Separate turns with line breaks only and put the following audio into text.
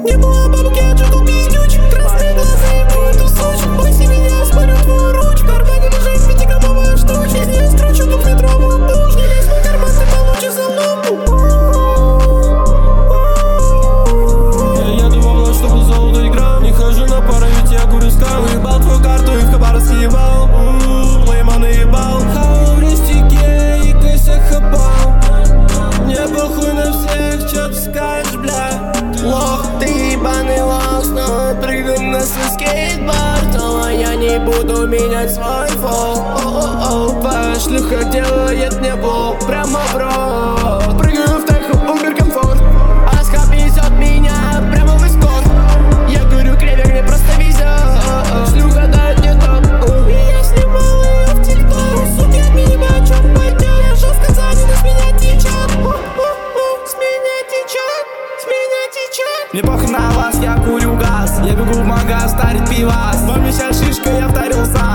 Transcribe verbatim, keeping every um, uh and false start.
Не было бабки, я джигл пиздюч. Красные глаза и эту сучь. Бойся меня, спалю твою ручь. В кармане лежит пятиграммовая штучка. Если я скручу двухметровую пуш, не лезь в мой карман, ты получишь залупу. Я еду во власть, чтобы золото играл. Не хожу на пары, ведь я курю скал. Уебал твою карту и в Хабаровске ебал. Плейма наебал. Хау в рестике и Кэся хапал. Мне похуй на всех, чё ты скажешь, бля. Лох, ты ебаный лох, снова прыгнем на свой скейтборд. Но я не буду менять свой фол. О-о-о, твоя шлюха делает мне бол. Прямо в рот. Прыгаю в теху, убер комфорт. Аска везет меня прямо в эскорт. Я говорю, клевер мне просто везет. Шлюха дает мне топ. И я снимал ее в тикток. Сука, мимо, чё пойдет. Я жестко занят, с меня течет. С меня течет, с меня течет.
Мне похуй на вас, я курю газ. Я бегу в магаз, старит пивас. Вам мешает шишка, я вдарил сам.